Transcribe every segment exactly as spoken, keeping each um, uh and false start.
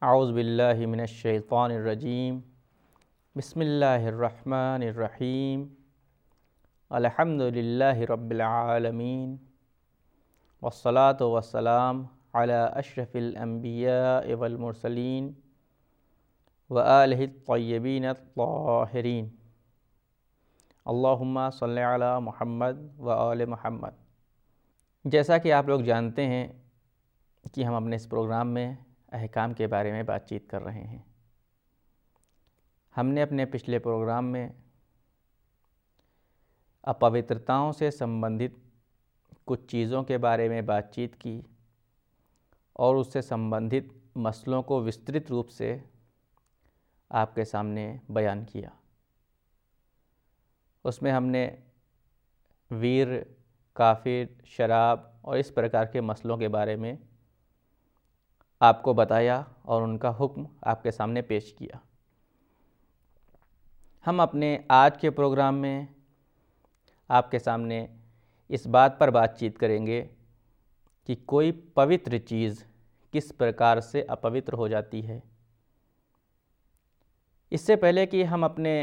औज़ु बिल्लाहि मिनश शैतानिर रजीम। बिस्मिल्लाहिर रहमानिर रहीम। अल्हम्दुलिल्लाहि रब्बिल आलमीन। वस्सलातु वस्सलाम अला अशरफिल अंबिया'i वल मुरसलीन व आलिहि त्तय्यबीन अत्ताहिरीन। अल्लाहुम्मा सल्लि अला मुहम्मद व आले मुहम्मद। जैसा कि आप लोग जानते हैं कि हम अपने इस प्रोग्राम में अहकाम के बारे में बातचीत कर रहे हैं। हमने अपने पिछले प्रोग्राम में अपवित्रताओं से संबंधित कुछ चीज़ों के बारे में बातचीत की और उससे संबंधित मसलों को विस्तृत रूप से आपके सामने बयान किया। उसमें हमने वीर, काफिर, शराब और इस प्रकार के मसलों के बारे में आपको बताया और उनका हुक्म आपके सामने पेश किया। हम अपने आज के प्रोग्राम में आपके सामने इस बात पर बातचीत करेंगे कि कोई पवित्र चीज़ किस प्रकार से अपवित्र हो जाती है। इससे पहले कि हम अपने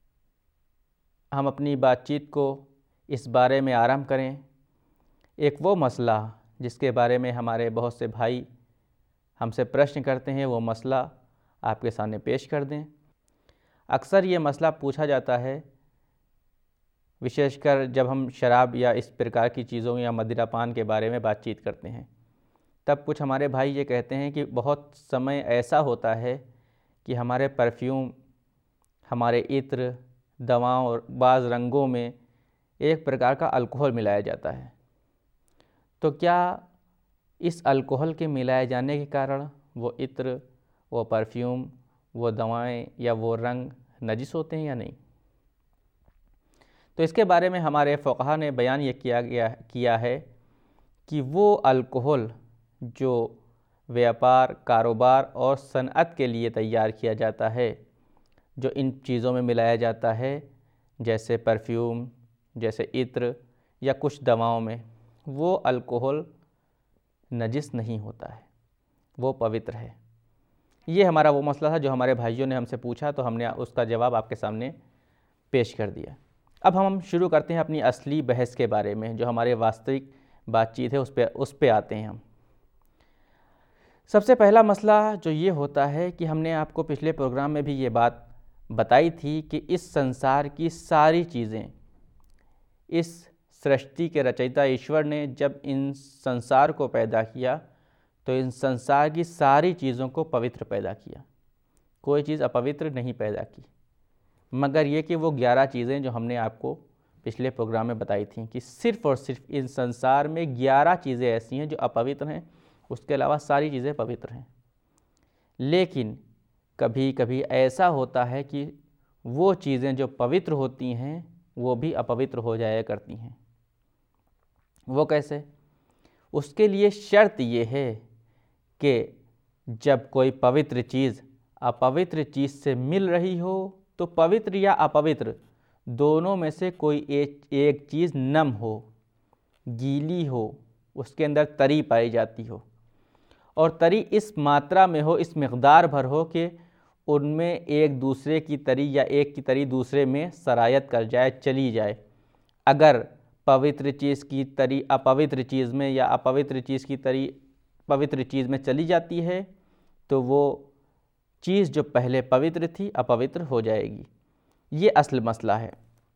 हम अपनी बातचीत को इस बारे में आरंभ करें, एक वो मसला जिसके बारे में हमारे बहुत से भाई हमसे प्रश्न करते हैं, वो मसला आपके सामने पेश कर दें। अक्सर ये मसला पूछा जाता है, विशेषकर जब हम शराब या इस प्रकार की चीज़ों या मदिरापान के बारे में बातचीत करते हैं, तब कुछ हमारे भाई ये कहते हैं कि बहुत समय ऐसा होता है कि हमारे परफ्यूम, हमारे इत्र, दवाओं और बाज़ रंगों में एक प्रकार का अल्कोहल मिलाया जाता है। तो क्या इस अल्कोहल के मिलाए जाने के कारण वो इत्र, वो परफ्यूम, वो दवाएं या वो रंग नजिस होते हैं या नहीं? तो इसके बारे में हमारे फ़ुक़हा ने बयान ये किया गया किया है कि वो अल्कोहल जो व्यापार, कारोबार और सनअत के लिए तैयार किया जाता है, जो इन चीज़ों में मिलाया जाता है, जैसे परफ्यूम, जैसे इत्र या कुछ दवाओं में, वो अल्कोहल नजिस नहीं होता है, वो पवित्र है। ये हमारा वो मसला था जो हमारे भाइयों ने हमसे पूछा, तो हमने उसका जवाब आपके सामने पेश कर दिया। अब हम शुरू करते हैं अपनी असली बहस के बारे में, जो हमारे वास्तविक बातचीत है उस पे उस पे आते हैं हम। सबसे पहला मसला जो ये होता है कि हमने आपको पिछले प्रोग्राम में भी ये बात बताई थी कि इस संसार की सारी चीज़ें, इस सृष्टि के रचयिता ईश्वर ने जब इन संसार को पैदा किया तो इन संसार की सारी चीज़ों को पवित्र पैदा किया, कोई चीज़ अपवित्र नहीं पैदा की, मगर ये कि वो ग्यारह चीज़ें जो हमने आपको पिछले प्रोग्राम में बताई थी कि सिर्फ़ और सिर्फ इन संसार में ग्यारह चीज़ें ऐसी हैं जो अपवित्र हैं, उसके अलावा सारी चीज़ें पवित्र हैं। लेकिन कभी कभी ऐसा होता है कि वो चीज़ें जो पवित्र होती हैं वो भी अपवित्र हो जाया करती हैं। वो कैसे? उसके लिए शर्त ये है कि जब कोई पवित्र चीज़ अपवित्र चीज़ से मिल रही हो तो पवित्र या अपवित्र दोनों में से कोई एक एक चीज़ नम हो, गीली हो, उसके अंदर तरी पाई जाती हो, और तरी इस मात्रा में हो, इस मिक़दार भर हो कि उनमें एक दूसरे की तरी या एक की तरी दूसरे में सरायत कर जाए, चली जाए। अगर पवित्र चीज़ की तरी अपवित्र चीज़ में या अपवित्र चीज़ की तरी पवित्र चीज़ में चली जाती है तो वो चीज़ जो पहले पवित्र थी अपवित्र हो जाएगी। ये असल मसला है।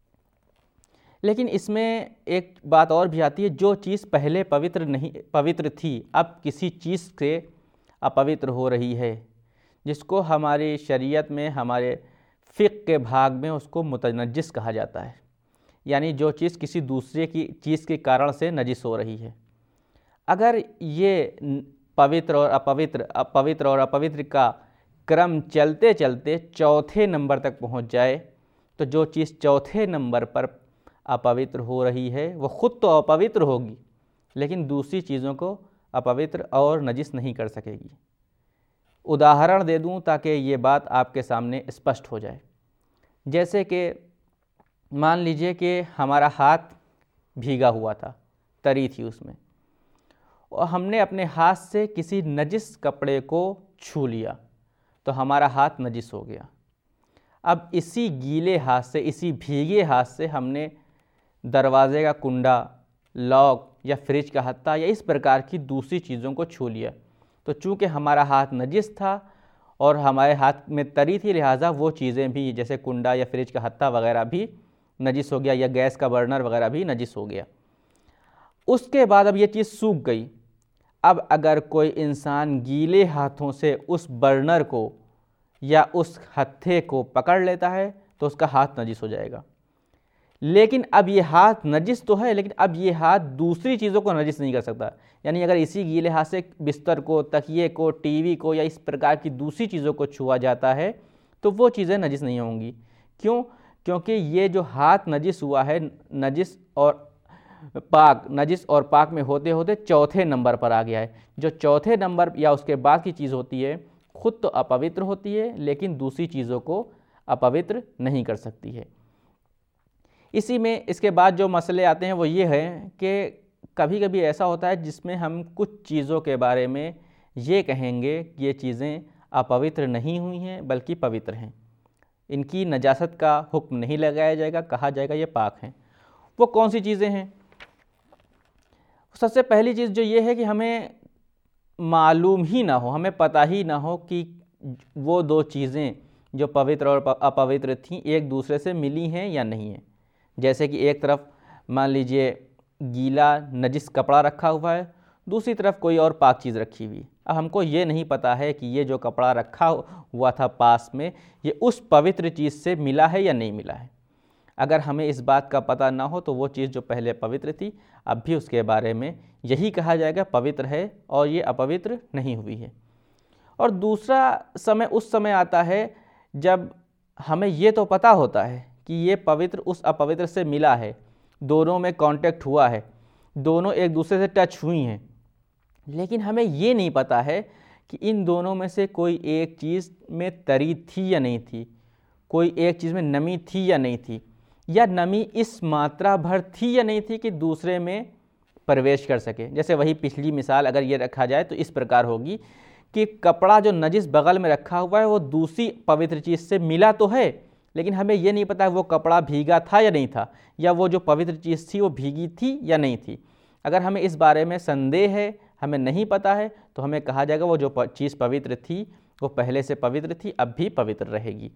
लेकिन इसमें एक बात और भी आती है, जो चीज़ पहले पवित्र नहीं पवित्र थी अब किसी चीज़ से अपवित्र हो रही है, जिसको हमारी शरीयत में, हमारे फ़िक़्ह के भाग में उसको मुतनज्जिस कहा जाता है, यानी जो चीज़ किसी दूसरे की चीज़ के कारण से नजिस हो रही है। अगर ये पवित्र और अपवित्र अपवित्र और अपवित्र का क्रम चलते चलते चौथे नंबर तक पहुंच जाए तो जो चीज़ चौथे नंबर पर अपवित्र हो रही है वो ख़ुद तो अपवित्र होगी, लेकिन दूसरी चीज़ों को अपवित्र और नजिस नहीं कर सकेगी। उदाहरण दे दूं ताकि ये बात आपके सामने स्पष्ट हो जाए। जैसे कि मान लीजिए कि हमारा हाथ भीगा हुआ था, तरी थी उसमें, और हमने अपने हाथ से किसी नजिस कपड़े को छू लिया, तो हमारा हाथ नजिस हो गया। अब इसी गीले हाथ से, इसी भीगे हाथ से हमने दरवाजे का कुंडा, लॉक या फ्रिज का हत्था या इस प्रकार की दूसरी चीज़ों को छू लिया, तो चूँकि हमारा हाथ नजिस था और हमारे हाथ में तरी थी, लिहाजा वो चीज़ें भी जैसे कुंडा या फ्रिज का हत्था वगैरह भी नजिस हो गया, या गैस का बर्नर वगैरह भी नजिस हो गया। उसके बाद अब ये चीज़ सूख गई। अब अगर कोई इंसान गीले हाथों से उस बर्नर को या उस हत्थे को पकड़ लेता है तो उसका हाथ नजिस हो जाएगा। लेकिन अब ये हाथ नजिस तो है, लेकिन अब ये हाथ दूसरी चीज़ों को नजिस नहीं कर सकता। यानी अगर इसी गीले हाथ से बिस्तर को, तकिए को, टीवी को या इस प्रकार की दूसरी चीज़ों को छुआ जाता है तो वो चीज़ें नजिस नहीं होंगी। क्यों? क्योंकि ये जो हाथ नजिस हुआ है, नजिस और पाक, नजिस और पाक में होते होते चौथे नंबर पर आ गया है। जो चौथे नंबर या उसके बाद की चीज़ होती है खुद तो अपवित्र होती है, लेकिन दूसरी चीज़ों को अपवित्र नहीं कर सकती है। इसी में इसके बाद जो मसले आते हैं वो ये हैं कि कभी कभी ऐसा होता है जिसमें हम कुछ चीज़ों के बारे में ये कहेंगे कि ये चीज़ें अपवित्र नहीं हुई हैं बल्कि पवित्र हैं, इनकी नजासत का हुक्म नहीं लगाया जाएगा, कहा जाएगा ये पाक हैं। वो कौन सी चीज़ें हैं? सबसे पहली चीज़ जो ये है कि हमें मालूम ही ना हो, हमें पता ही ना हो कि वो दो चीज़ें जो पवित्र और अपवित्र थीं एक दूसरे से मिली हैं या नहीं हैं। जैसे कि एक तरफ मान लीजिए गीला नजिस कपड़ा रखा हुआ है, दूसरी तरफ कोई और पाक चीज़ रखी हुई। अब हमको ये नहीं पता है कि ये जो कपड़ा रखा हुआ था पास में, ये उस पवित्र चीज़ से मिला है या नहीं मिला है। अगर हमें इस बात का पता ना हो तो वो चीज़ जो पहले पवित्र थी अब भी उसके बारे में यही कहा जाएगा पवित्र है और ये अपवित्र नहीं हुई है। और दूसरा समय उस समय आता है जब हमें ये तो पता होता है कि ये पवित्र उस अपवित्र से मिला है, दोनों में कांटेक्ट हुआ है, दोनों एक दूसरे से टच हुई हैं, लेकिन हमें ये नहीं पता है कि इन दोनों में से कोई एक चीज़ में तरी थी या नहीं थी, कोई एक चीज़ में नमी थी या नहीं थी, या नमी इस मात्रा भर थी या नहीं थी कि दूसरे में प्रवेश कर सके। जैसे वही पिछली मिसाल अगर ये रखा जाए तो इस प्रकार होगी कि कपड़ा जो नजिस बगल में रखा हुआ है वो दूसरी पवित्र चीज़ से मिला तो है, लेकिन हमें ये नहीं पता वो कपड़ा भीगा था या नहीं था, या वो जो पवित्र चीज़ थी वो भीगी थी या नहीं थी। अगर हमें इस बारे में संदेह है, हमें नहीं पता है, तो हमें कहा जाएगा वो जो चीज़ पवित्र थी वो पहले से पवित्र थी, अब भी पवित्र रहेगी।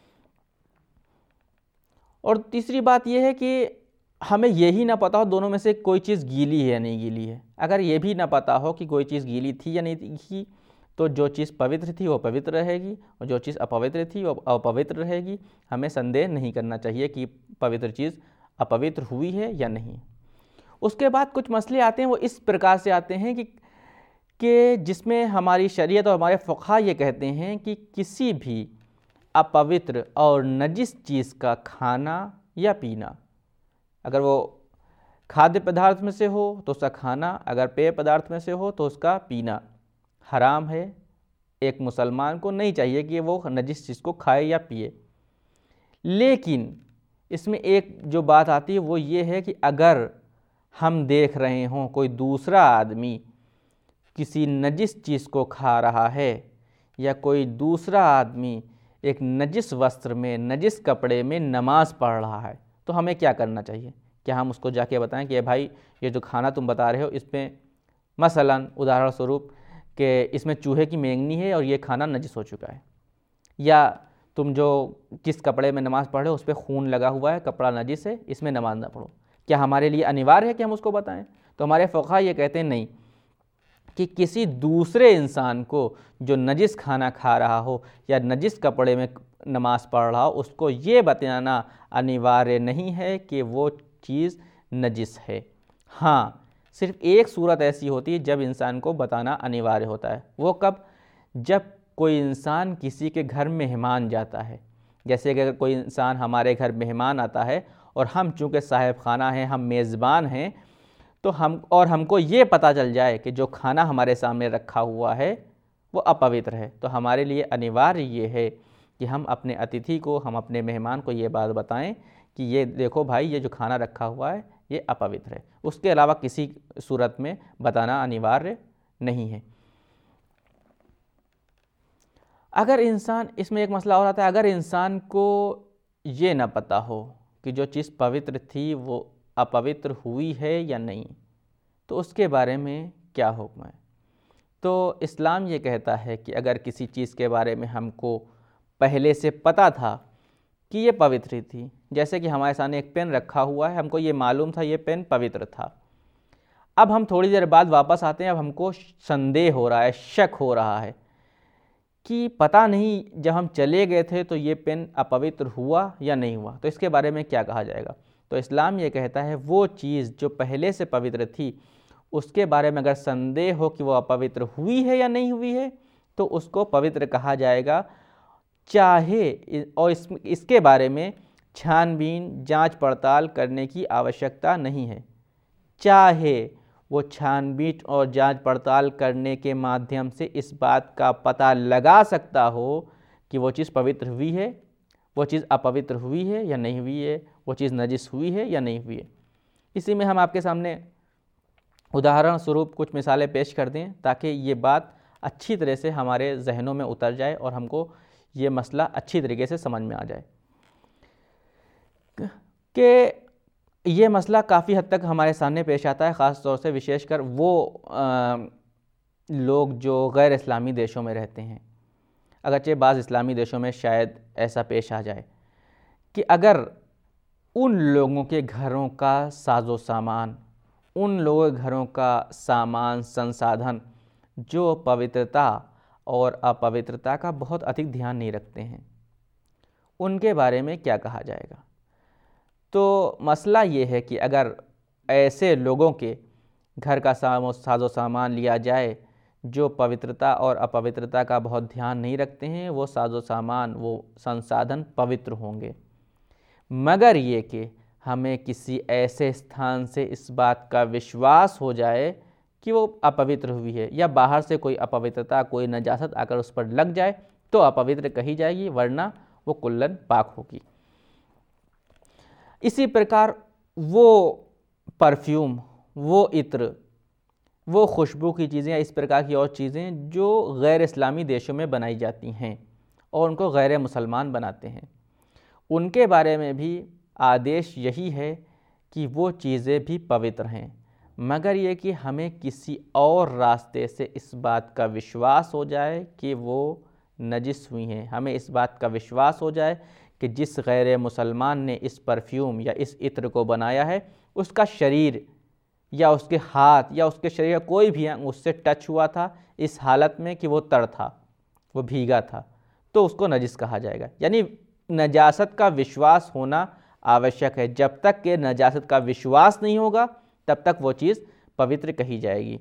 और तीसरी बात यह है कि हमें यही ना पता हो दोनों में से कोई चीज़ गीली है या नहीं गीली है। अगर ये भी ना पता हो कि कोई चीज़ गीली थी या नहीं थी तो जो चीज़ पवित्र थी वो पवित्र रहेगी और जो चीज़ अपवित्र थी वो अपवित्र रहेगी। हमें संदेह नहीं करना चाहिए कि पवित्र चीज़ अपवित्र हुई है या नहीं। उसके बाद कुछ मसले आते हैं वो इस प्रकार से आते हैं कि कि जिसमें हमारी शरीयत और हमारे फ़ुक़हा ये कहते हैं कि किसी भी अपवित्र और नजिस चीज़ का खाना या पीना, अगर वो खाद्य पदार्थ में से हो तो उसका खाना, अगर पेय पदार्थ में से हो तो उसका पीना हराम है। एक मुसलमान को नहीं चाहिए कि वो नजिस चीज़ को खाए या पिए। लेकिन इसमें एक जो बात आती है वो ये है कि अगर हम देख रहे हों कोई दूसरा आदमी किसी नजिस चीज़ को खा रहा है या कोई दूसरा आदमी एक नजिस वस्त्र में, नजिस कपड़े में नमाज पढ़ रहा है, तो हमें क्या करना चाहिए? क्या हम उसको जाके बताएं कि भाई ये जो खाना तुम बता रहे हो इसमें मसलन उदाहरण स्वरूप कि इसमें चूहे की मेंगनी है और ये खाना नजिस हो चुका है, या तुम जो किस कपड़े में नमाज़ पढ़ रहे हो उस पर खून लगा हुआ है, कपड़ा नजिस है, इसमें नमाज ना पढ़ो। क्या हमारे लिए अनिवार्य है कि हम उसको बताएं? तो हमारे फ़ुक़हा ये कहते हैं नहीं, कि किसी दूसरे इंसान को जो नजिस खाना खा रहा हो या नजिस कपड़े में नमाज़ पढ़ रहा हो उसको ये बताना अनिवार्य नहीं है कि वो चीज़ नजिस है। हाँ, सिर्फ एक सूरत ऐसी होती है जब इंसान को बताना अनिवार्य होता है। वो कब? जब कोई इंसान किसी के घर मेहमान जाता है। जैसे कि अगर कोई इंसान हमारे घर मेहमान आता है और हम चूँकि साहिब खाना हैं, हम मेज़बान हैं, तो हम और हमको ये पता चल जाए कि जो खाना हमारे सामने रखा हुआ है वो अपवित्र है, तो हमारे लिए अनिवार्य ये है कि हम अपने अतिथि को, हम अपने मेहमान को ये बात बताएं कि ये देखो भाई, ये जो खाना रखा हुआ है ये अपवित्र है। उसके अलावा किसी सूरत में बताना अनिवार्य नहीं है। अगर इंसान, इसमें एक मसला और आता है, अगर इंसान को ये ना पता हो कि जो चीज़ पवित्र थी वो अपवित्र हुई है या नहीं, तो उसके बारे में क्या हुक्म है। तो इस्लाम ये कहता है कि अगर किसी चीज़ के बारे में हमको पहले से पता था कि ये पवित्र थी, जैसे कि हमारे सामने एक पेन रखा हुआ है, हमको ये मालूम था ये पेन पवित्र था, अब हम थोड़ी देर बाद वापस आते हैं, अब हमको संदेह हो रहा है, शक हो रहा है कि पता नहीं जब हम चले गए थे तो ये पेन अपवित्र हुआ या नहीं हुआ, तो इसके बारे में क्या कहा जाएगा। तो इस्लाम ये कहता है वो चीज़ जो पहले से पवित्र थी उसके बारे में अगर संदेह हो कि वो अपवित्र हुई है या नहीं हुई है तो उसको पवित्र कहा जाएगा, चाहे और इस, इसके बारे में छानबीन जांच पड़ताल करने की आवश्यकता नहीं है। चाहे वो छानबीन और जांच पड़ताल करने के माध्यम से इस बात का पता लगा सकता हो कि वो चीज़ पवित्र हुई है, वो चीज़ अपवित्र हुई है या नहीं हुई है, वो चीज़ नजिस हुई है या नहीं हुई है। इसी में हम आपके सामने उदाहरण स्वरूप कुछ मिसालें पेश कर दें ताकि ये बात अच्छी तरह से हमारे जहनों में उतर जाए और हमको ये मसला अच्छी तरीके से समझ में आ जाए कि ये मसला काफ़ी हद तक हमारे सामने पेश आता है, ख़ास तौर से विशेषकर वो आ, लोग जो गैर इस्लामी देशों में रहते हैं। अगरचे बाज़ इस्लामी देशों में शायद ऐसा पेश आ जाए कि अगर उन लोगों के घरों का साजो सामान, उन लोगों के घरों का सामान संसाधन जो पवित्रता और अपवित्रता का बहुत अधिक ध्यान नहीं रखते हैं, उनके बारे में क्या कहा जाएगा। तो मसला ये है कि अगर ऐसे लोगों के घर का साजो सामान लिया जाए जो पवित्रता और अपवित्रता का बहुत ध्यान नहीं रखते हैं, वो साजो सामान, वो संसाधन पवित्र होंगे, मगर ये कि हमें किसी ऐसे स्थान से इस बात का विश्वास हो जाए कि वो अपवित्र हुई है या बाहर से कोई अपवित्रता, कोई नजासत आकर उस पर लग जाए तो अपवित्र कही जाएगी, वरना वो कुल्लन पाक होगी। इसी प्रकार वो परफ्यूम, वो इत्र, वो खुशबू की चीज़ें या इस प्रकार की और चीज़ें जो गैर इस्लामी देशों में बनाई जाती हैं और उनको गैर मुसलमान बनाते हैं, उनके बारे में भी आदेश यही है कि वो चीज़ें भी पवित्र हैं, मगर ये कि हमें किसी और रास्ते से इस बात का विश्वास हो जाए कि वो नजिस हुई हैं। हमें इस बात का विश्वास हो जाए कि जिस गैर मुसलमान ने इस परफ्यूम या इस इत्र को बनाया है उसका शरीर या उसके हाथ या उसके शरीर का कोई भी अंग उससे टच हुआ था इस हालत में कि वो तर था, वो भीगा था, तो उसको नजिस कहा जाएगा। यानी नजासत का विश्वास होना आवश्यक है। जब तक कि नजासत का विश्वास नहीं होगा तब तक वो चीज़ पवित्र कही जाएगी।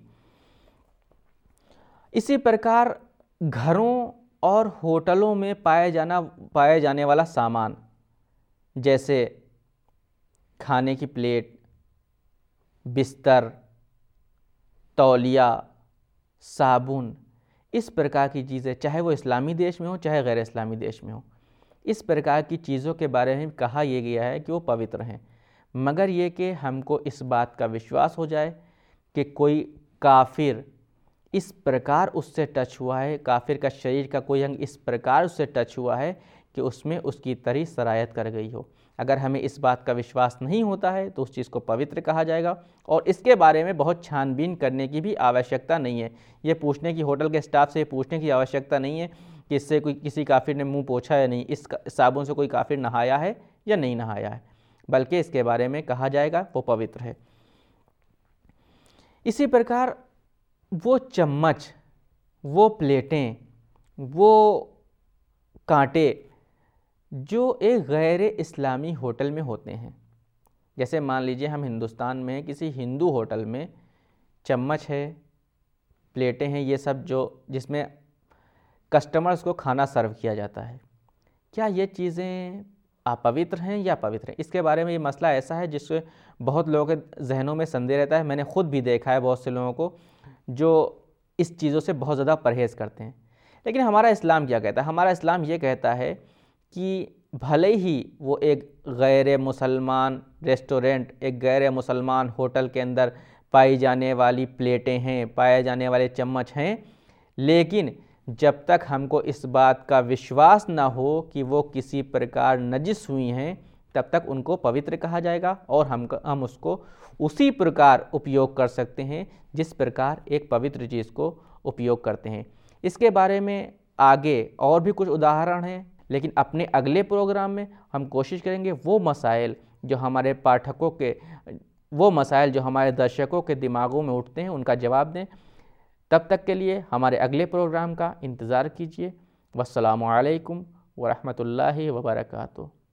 इसी प्रकार घरों और होटलों में पाए जाना पाए जाने वाला सामान, जैसे खाने की प्लेट, बिस्तर, तौलिया, साबुन, इस प्रकार की चीज़ें, चाहे वो इस्लामी देश में हो चाहे गैर इस्लामी देश में हो, इस प्रकार की चीज़ों के बारे में कहा यह गया है कि वो पवित्र हैं, मगर ये कि हमको इस बात का विश्वास हो जाए कि कोई काफिर इस प्रकार उससे टच हुआ है, काफिर का शरीर का कोई अंग इस प्रकार उससे टच हुआ है कि उसमें उसकी तरी सरायत कर गई हो। अगर हमें इस बात का विश्वास नहीं होता है तो उस चीज़ को पवित्र कहा जाएगा और इसके बारे में बहुत छानबीन करने की भी आवश्यकता नहीं है। ये पूछने की, होटल के स्टाफ से पूछने की आवश्यकता नहीं है कि इससे कोई किसी काफिर ने मुंह पोंछा या नहीं, इस साबुन से कोई काफिर नहाया है या नहीं नहाया है, बल्कि इसके बारे में कहा जाएगा वो पवित्र है। इसी प्रकार वो चम्मच, वो प्लेटें, वो कांटे जो एक गैर इस्लामी होटल में होते हैं, जैसे मान लीजिए हम हिंदुस्तान में किसी हिंदू होटल में चम्मच है, प्लेटें हैं, ये सब जो जिसमें कस्टमर्स को खाना सर्व किया जाता है, क्या ये चीज़ें अपवित्र हैं या पवित्र हैं? इसके बारे में ये मसला ऐसा है जिससे बहुत लोगों के जहनों में संदेह रहता है। मैंने खुद भी देखा है बहुत से लोगों को जो इस चीज़ों से बहुत ज़्यादा परहेज़ करते हैं। लेकिन हमारा इस्लाम क्या कहता है? हमारा इस्लाम ये कहता है कि भले ही वो एक गैर मुसलमान रेस्टोरेंट, एक गैर मुसलमान होटल के अंदर पाई जाने वाली प्लेटें हैं, पाए जाने वाले चम्मच हैं, लेकिन जब तक हमको इस बात का विश्वास ना हो कि वो किसी प्रकार नजिस हुई हैं, तब तक उनको पवित्र कहा जाएगा और हम हम उसको उसी प्रकार उपयोग कर सकते हैं जिस प्रकार एक पवित्र चीज़ को उपयोग करते हैं। इसके बारे में आगे और भी कुछ उदाहरण हैं, लेकिन अपने अगले प्रोग्राम में हम कोशिश करेंगे वो मसाइल जो हमारे पाठकों के वो मसाइल जो हमारे दर्शकों के दिमागों में उठते हैं उनका जवाब दें। तब तक के लिए हमारे अगले प्रोग्राम का इंतज़ार कीजिए। वस्सलामु अलैकुम वरहमतुल्लाहि वबरकातुहू।